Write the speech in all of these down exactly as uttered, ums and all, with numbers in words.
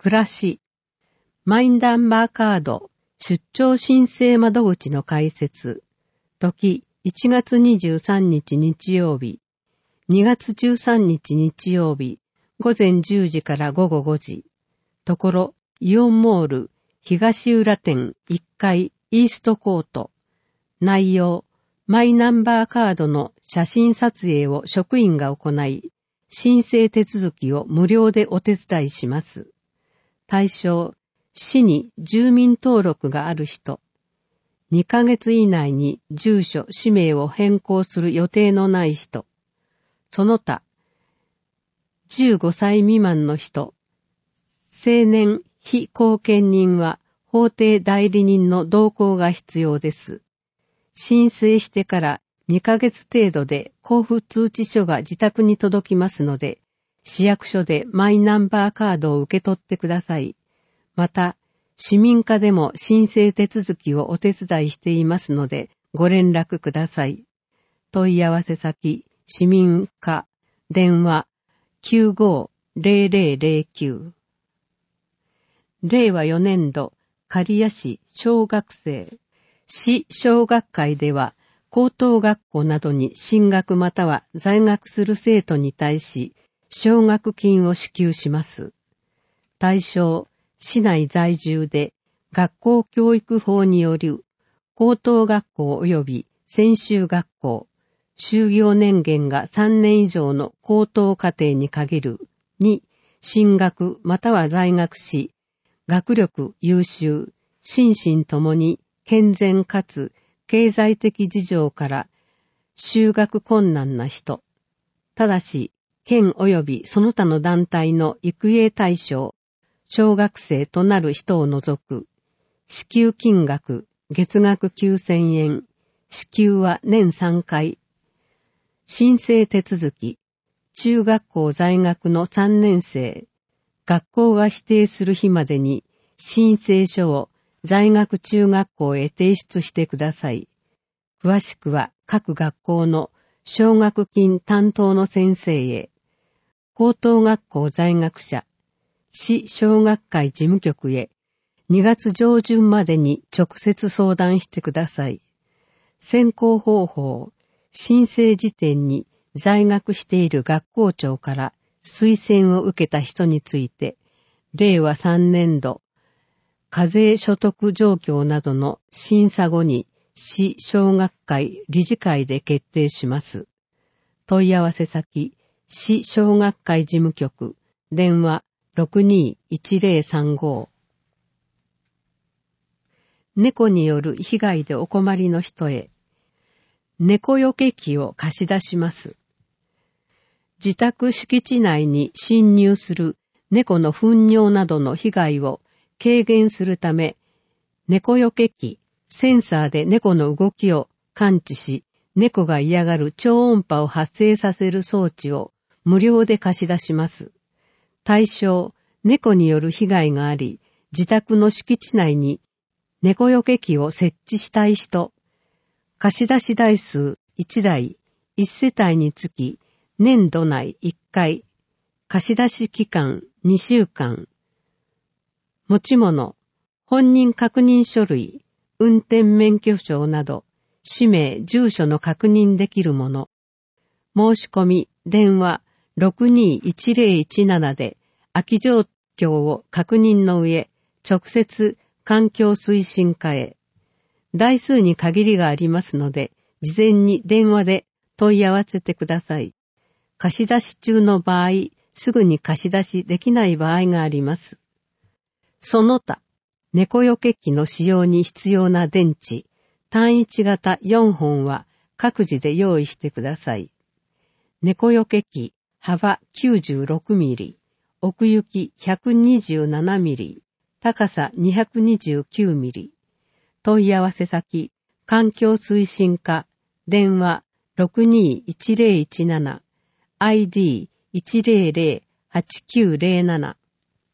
暮らし、マイナンバーカード、出張申請窓口の開設、時いちがつにじゅうさんにち日曜日、にがつじゅうさんにち日曜日、午前じゅうじから午後ごじ、ところ、イオンモール、東浦店いっかいイーストコート、内容、マイナンバーカードの写真撮影を職員が行い、申請手続きを無料でお手伝いします。対象、市に住民登録がある人、にかげつ以内に住所、氏名を変更する予定のない人、その他、じゅうごさい未満の人、成年非後見人は法定代理人の同行が必要です。申請してからにかげつ程度で交付通知書が自宅に届きますので、市役所でマイナンバーカードを受け取ってください。また、市民課でも申請手続きをお手伝いしていますので、ご連絡ください。問い合わせ先、市民課、電話、きゅうごーぜろぜろぜろきゅう。れいわよねん度、刈谷市小学生、市小学会では、高等学校などに進学または在学する生徒に対し、奨学金を支給します。対象、市内在住で、学校教育法による、高等学校及び専修学校、就業年限がさんねん以上の高等課程に限るに進学または在学し、学力優秀、心身ともに健全かつ経済的事情から就学困難な人、ただし、県及びその他の団体の育英対象、小学生となる人を除く、支給金額、月額きゅうせんえん、支給は年さんかい、申請手続き、中学校在学のさんねん生、学校が指定する日までに申請書を在学中学校へ提出してください。詳しくは各学校の奨学金担当の先生へ、高等学校在学者、市小学会事務局へにがつ上旬までに直接相談してください。選考方法、申請時点に在学している学校長から推薦を受けた人について、れいわさんねん度、課税所得状況などの審査後に市小学会理事会で決定します。問い合わせ先、市小学会事務局、電話 ろくにーいちぜろさんご。猫による被害でお困りの人へ、猫よけ器を貸し出します。自宅敷地内に侵入する猫の糞尿などの被害を軽減するため、猫よけ器、センサーで猫の動きを感知し、猫が嫌がる超音波を発生させる装置を無料で貸し出します。対象、猫による被害があり、自宅の敷地内に猫よけ器を設置したい人、貸し出し台数いちだい、いち世帯につき、年度内いっかい、貸し出し期間にしゅうかん、持ち物、本人確認書類、運転免許証など、氏名、住所の確認できるもの。申し込み、電話 ろくにーいちぜろいちなな で、空き状況を確認の上、直接環境推進課へ。台数に限りがありますので、事前に電話で問い合わせてください。貸し出し中の場合、すぐに貸し出しできない場合があります。その他、猫よけ器の使用に必要な電池、単一型よんほんは各自で用意してください。猫よけ器、幅きゅうじゅうろくミリ、奥行きひゃくにじゅうななミリ、高さにひゃくにじゅうきゅうミリ。問い合わせ先、環境推進課、電話 ろくにーいちぜろいちなな、アイディーいちぜろぜろはちきゅうぜろなな。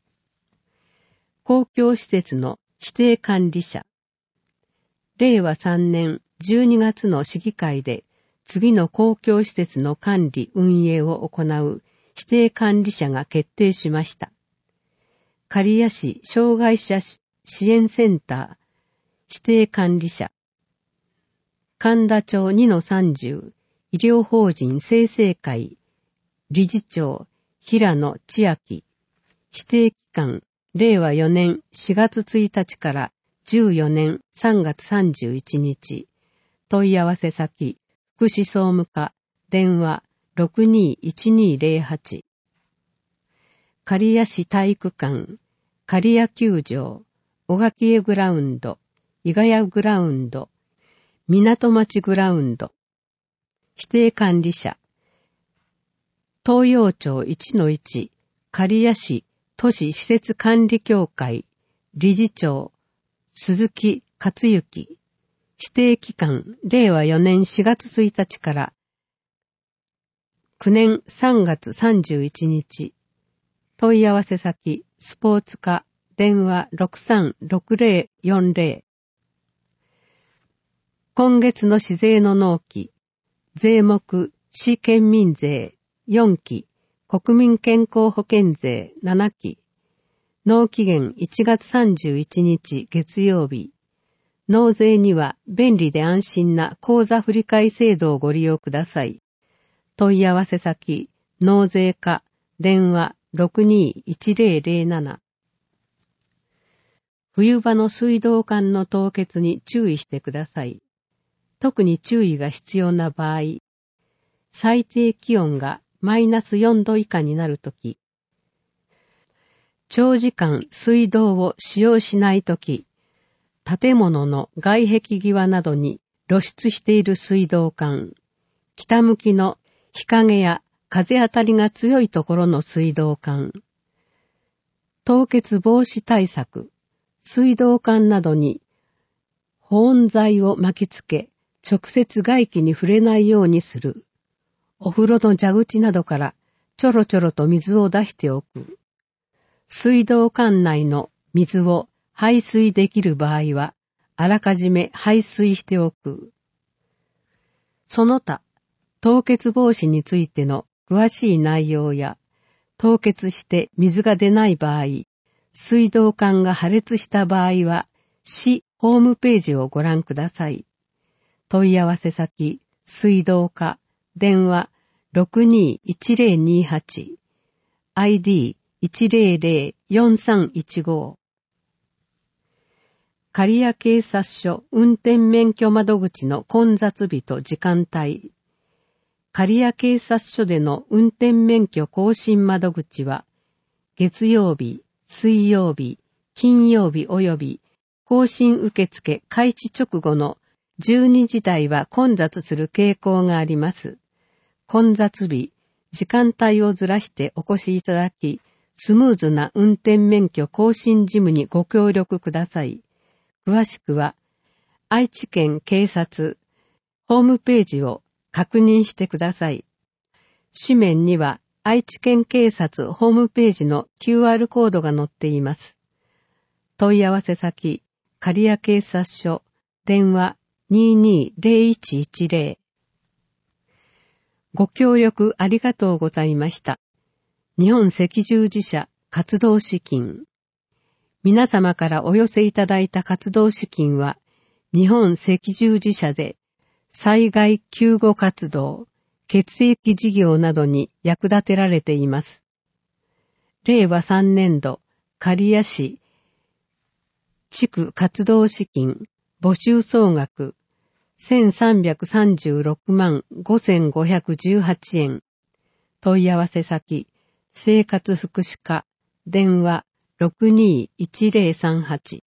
公共施設の指定管理者。れいわさんねんじゅうにがつの市議会で次の公共施設の管理運営を行う指定管理者が決定しました。 刈谷市障害者支援センター指定管理者、神田町 にのさんじゅう 医療法人生成会理事長平野千秋、指定期間れいわよねんしがつついたちからじゅうよねんさんがつさんじゅういちにち、問い合わせ先福祉総務課電話 ろくにーいちにーぜろはち、刈谷市体育館刈谷球場小垣江グラウンド伊ヶ谷グラウンド港町グラウンド指定管理者東洋町 いちのいち 刈谷市都市施設管理協会理事長鈴木克幸、指定期間れいわよねんしがつついたちからきゅうねんさんがつさんじゅういちにち、問い合わせ先スポーツ課電話 ろくさんろくぜろよんぜろ、今月の市税の納期、税目市県民税よんき、国民健康保険税ななき、納期限いちがつさんじゅういちにち月曜日、納税には便利で安心な口座振替制度をご利用ください。問い合わせ先、納税課、電話 ろくにーいちぜろぜろなな。冬場の水道管の凍結に注意してください。特に注意が必要な場合、最低気温がマイナスよんど以下になるとき、長時間水道を使用しないとき、建物の外壁際などに露出している水道管、北向きの日陰や風当たりが強いところの水道管、凍結防止対策、水道管などに保温材を巻きつけ、直接外気に触れないようにする。お風呂の蛇口などからちょろちょろと水を出しておく。水道管内の水を排水できる場合は、あらかじめ排水しておく。その他、凍結防止についての詳しい内容や、凍結して水が出ない場合、水道管が破裂した場合は、市ホームページをご覧ください。問い合わせ先、水道課、電話 ろくにーいちぜろにはち、アイディーいちぜろぜろよんさんいちご。刈谷警察署運転免許窓口の混雑日と時間帯。刈谷警察署での運転免許更新窓口は、月曜日、水曜日、金曜日及び更新受付開始直後のじゅうにじ台は混雑する傾向があります。混雑日、時間帯をずらしてお越しいただき、スムーズな運転免許更新事務にご協力ください。詳しくは、愛知県警察ホームページを確認してください。紙面には愛知県警察ホームページの キューアール コードが載っています。問い合わせ先、刈谷警察署、電話 にーにーぜろいちいちぜろ。ご協力ありがとうございました。日本赤十字社活動資金。皆様からお寄せいただいた活動資金は、日本赤十字社で災害救護活動、血液事業などに役立てられています。れいわさんねんど、刈谷市地区活動資金募集総額せんさんびゃくさんじゅうろくまんごせんごひゃくじゅうはちえん。問い合わせ先、生活福祉課、電話 ろくにーいちぜろさんはち。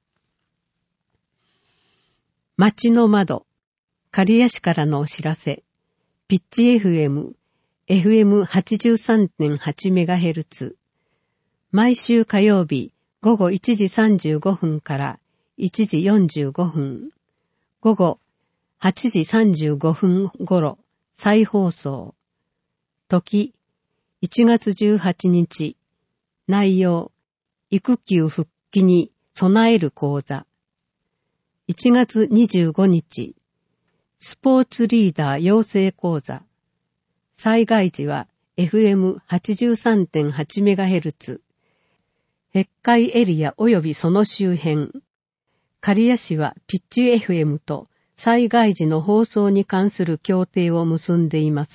街の窓、刈谷市からのお知らせ。ピッチ エフエム、エフエムはちじゅうさんてんはちメガヘルツ。毎週火曜日午後いちじさんじゅうごふんからいちじよんじゅうごふん。午後はちじさんじゅうごふん頃再放送。時いちがつじゅうはちにち。内容、育休復帰に備える講座。いちがつにじゅうごにち。スポーツリーダー養成講座。災害時は エフエムはちじゅうさんてんはちメガヘルツ。 碧海エリア及びその周辺。刈谷市はピッチ エフエム と災害時の放送に関する協定を結んでいます。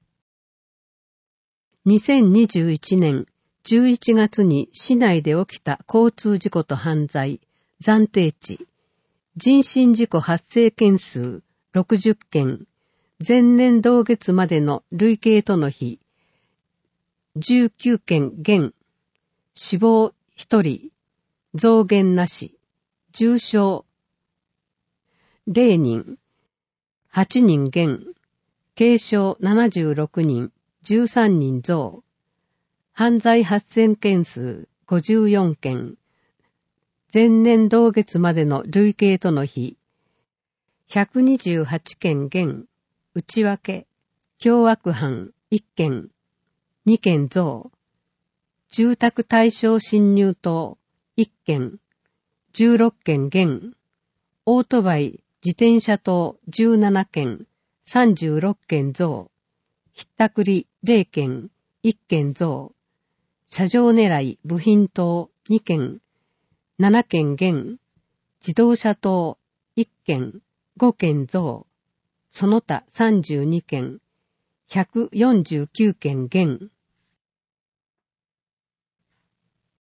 にせんにじゅういちねんじゅういちがつに市内で起きた交通事故と犯罪、暫定値、人身事故発生件数ろくじゅっけん、前年同月までの累計との比、じゅうきゅうけん減、死亡ひとり、増減なし、重傷れいにん、はちにん減、軽傷ななじゅうろくにん、じゅうさんにん増、犯罪発生件数ごじゅうよんけん、前年同月までの累計との比、ひゃくにじゅうはちけん減、内訳、凶悪犯いっけん、にけん増、住宅対象侵入等いっけん、じゅうろっけん減、オートバイ、自転車等じゅうななけん、さんじゅうろっけん増、ひったくりれいけん、いっけん増、車上狙い部品等にけん、ななけん減、自動車等いっけん、ごけん増、その他さんじゅうにけん、ひゃくよんじゅうきゅうけん減、